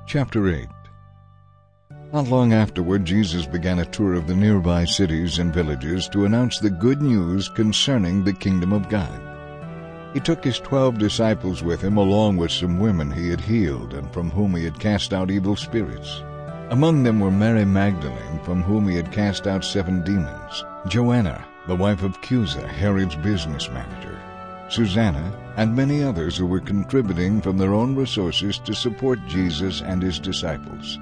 Chapter 8. Not long afterward, Jesus began a tour of the nearby cities and villages to announce the good news concerning the kingdom of God. He took his 12 disciples with him, along with some women he had healed and from whom he had cast out evil spirits. Among them were Mary Magdalene, from whom he had cast out 7 demons, Joanna, the wife of Chuza, Herod's business manager, Susanna, and many others who were contributing from their own resources to support Jesus and his disciples.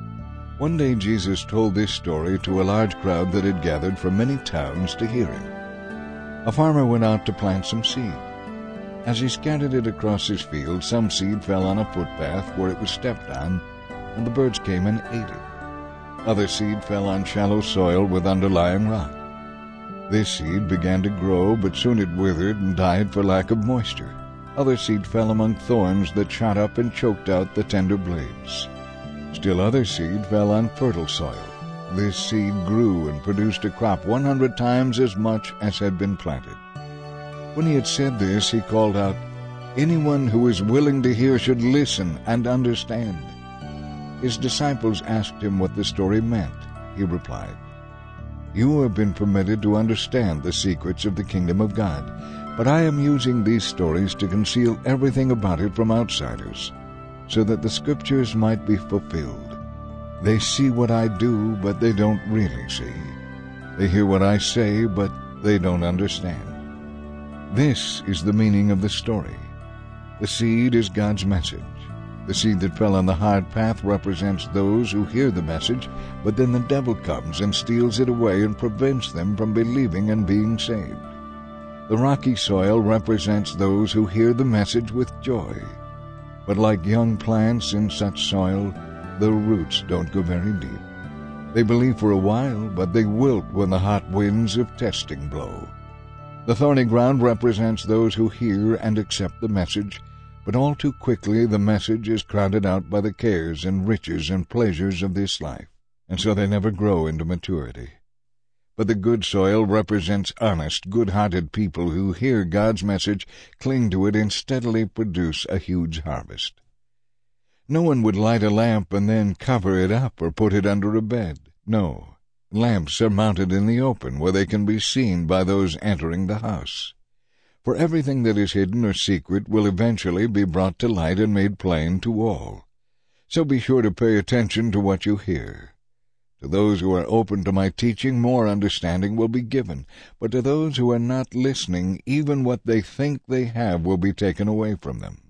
One day Jesus told this story to a large crowd that had gathered from many towns to hear him. A farmer went out to plant some seed. As he scattered it across his field, some seed fell on a footpath where it was stepped on, and the birds came and ate it. Other seed fell on shallow soil with underlying rock. This seed began to grow, but soon it withered and died for lack of moisture. Other seed fell among thorns that shot up and choked out the tender blades. Still other seed fell on fertile soil. This seed grew and produced a crop 100 times as much as had been planted. When he had said this, he called out, "Anyone who is willing to hear should listen and understand." His disciples asked him what the story meant. He replied, "You have been permitted to understand the secrets of the kingdom of God, but I am using these stories to conceal everything about it from outsiders, so that the scriptures might be fulfilled. They see what I do, but they don't really see. They hear what I say, but they don't understand." This is the meaning of the story. The seed is God's message. The seed that fell on the hard path represents those who hear the message, but then the devil comes and steals it away and prevents them from believing and being saved. The rocky soil represents those who hear the message with joy. But like young plants in such soil, the roots don't go very deep. They believe for a while, but they wilt when the hot winds of testing blow. The thorny ground represents those who hear and accept the message, but all too quickly the message is crowded out by the cares and riches and pleasures of this life, and so they never grow into maturity. But the good soil represents honest, good-hearted people who hear God's message, cling to it, and steadily produce a huge harvest. No one would light a lamp and then cover it up or put it under a bed. No, lamps are mounted in the open, where they can be seen by those entering the house. For everything that is hidden or secret will eventually be brought to light and made plain to all. So be sure to pay attention to what you hear. To those who are open to my teaching, more understanding will be given, but to those who are not listening, even what they think they have will be taken away from them.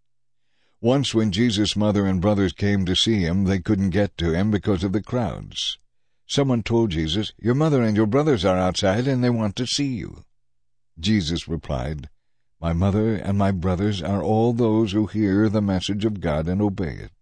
Once when Jesus' mother and brothers came to see him, they couldn't get to him because of the crowds. Someone told Jesus, "Your mother and your brothers are outside, and they want to see you." Jesus replied, "My mother and my brothers are all those who hear the message of God and obey it."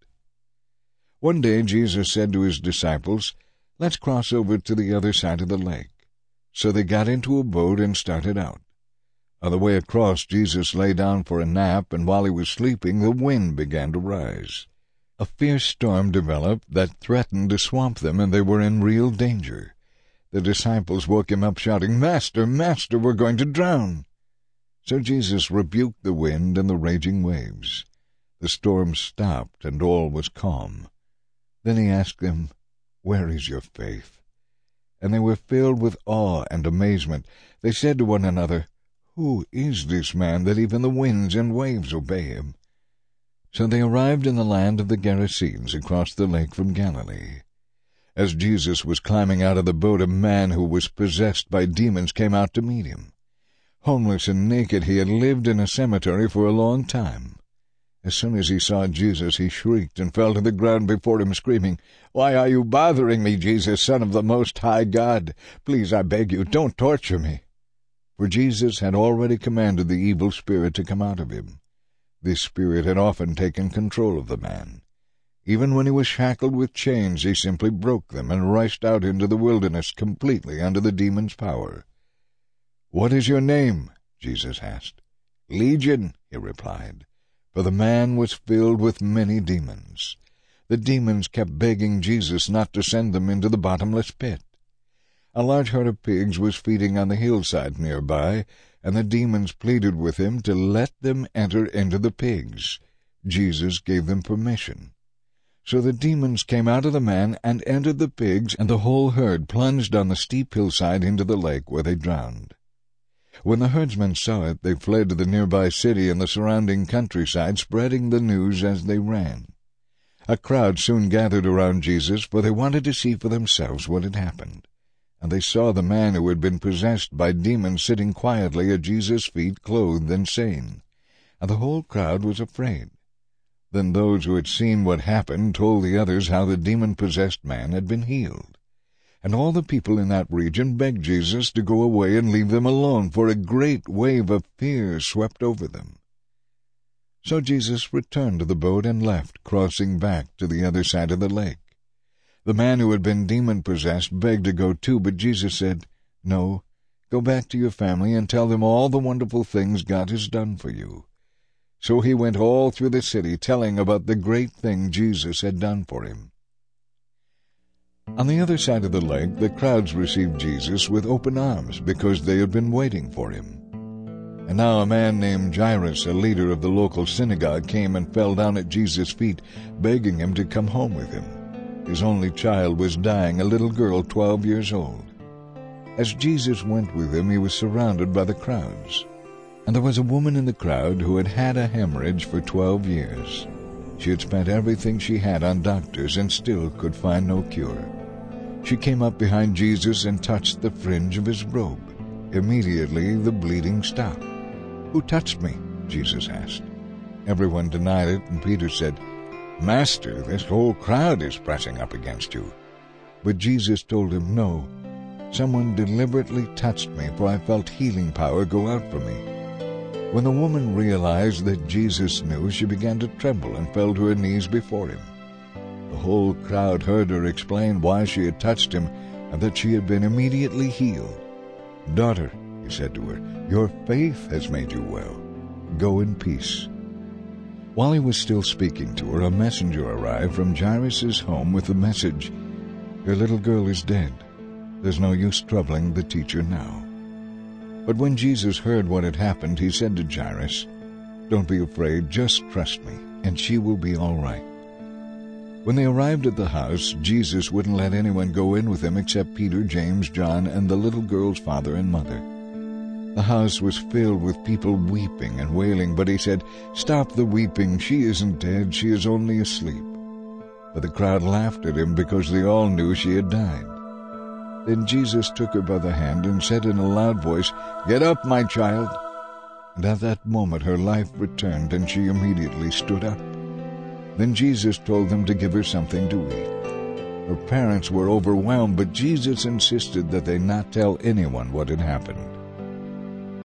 One day Jesus said to his disciples, "Let's cross over to the other side of the lake." So they got into a boat and started out. On the way across, Jesus lay down for a nap, and while he was sleeping, the wind began to rise. A fierce storm developed that threatened to swamp them, and they were in real danger. The disciples woke him up shouting, "Master, Master, we're going to drown." So Jesus rebuked the wind and the raging waves. The storm stopped, and all was calm. Then he asked them, "Where is your faith?" And they were filled with awe and amazement. They said to one another, "Who is this man that even the winds and waves obey him?" So they arrived in the land of the Gerasenes across the lake from Galilee. As Jesus was climbing out of the boat, a man who was possessed by demons came out to meet him. Homeless and naked, he had lived in a cemetery for a long time. As soon as he saw Jesus, he shrieked and fell to the ground before him, screaming, "Why are you bothering me, Jesus, Son of the Most High God? Please, I beg you, don't torture me." For Jesus had already commanded the evil spirit to come out of him. This spirit had often taken control of the man. Even when he was shackled with chains, he simply broke them and rushed out into the wilderness completely under the demon's power. "What is your name?" Jesus asked. "Legion," he replied, for the man was filled with many demons. The demons kept begging Jesus not to send them into the bottomless pit. A large herd of pigs was feeding on the hillside nearby, and the demons pleaded with him to let them enter into the pigs. Jesus gave them permission. So the demons came out of the man and entered the pigs, and the whole herd plunged on the steep hillside into the lake, where they drowned. When the herdsmen saw it, they fled to the nearby city and the surrounding countryside, spreading the news as they ran. A crowd soon gathered around Jesus, for they wanted to see for themselves what had happened. And they saw the man who had been possessed by demons sitting quietly at Jesus' feet, clothed and sane. And the whole crowd was afraid. Then those who had seen what happened told the others how the demon-possessed man had been healed. And all the people in that region begged Jesus to go away and leave them alone, for a great wave of fear swept over them. So Jesus returned to the boat and left, crossing back to the other side of the lake. The man who had been demon-possessed begged to go too, but Jesus said, "No, go back to your family and tell them all the wonderful things God has done for you." So he went all through the city, telling about the great thing Jesus had done for him. On the other side of the lake, the crowds received Jesus with open arms, because they had been waiting for him. And now a man named Jairus, a leader of the local synagogue, came and fell down at Jesus' feet, begging him to come home with him. His only child was dying, a little girl 12 years old. As Jesus went with him, he was surrounded by the crowds. And there was a woman in the crowd who had had a hemorrhage for 12 years. She had spent everything she had on doctors and still could find no cure. She came up behind Jesus and touched the fringe of his robe. Immediately the bleeding stopped. "Who touched me?" Jesus asked. Everyone denied it, and Peter said, "Master, this whole crowd is pressing up against you." But Jesus told him, "No, someone deliberately touched me, for I felt healing power go out from me." When the woman realized that Jesus knew, she began to tremble and fell to her knees before him. The whole crowd heard her explain why she had touched him and that she had been immediately healed. "Daughter," he said to her, "your faith has made you well. Go in peace." While he was still speaking to her, a messenger arrived from Jairus' home with the message, "Your little girl is dead. There's no use troubling the teacher now." But when Jesus heard what had happened, he said to Jairus, "Don't be afraid, just trust me, and she will be all right." When they arrived at the house, Jesus wouldn't let anyone go in with him except Peter, James, John, and the little girl's father and mother. The house was filled with people weeping and wailing, but he said, "Stop the weeping, she isn't dead, she is only asleep." But the crowd laughed at him because they all knew she had died. Then Jesus took her by the hand and said in a loud voice, "Get up, my child." And at that moment her life returned, and she immediately stood up. Then Jesus told them to give her something to eat. Her parents were overwhelmed, but Jesus insisted that they not tell anyone what had happened.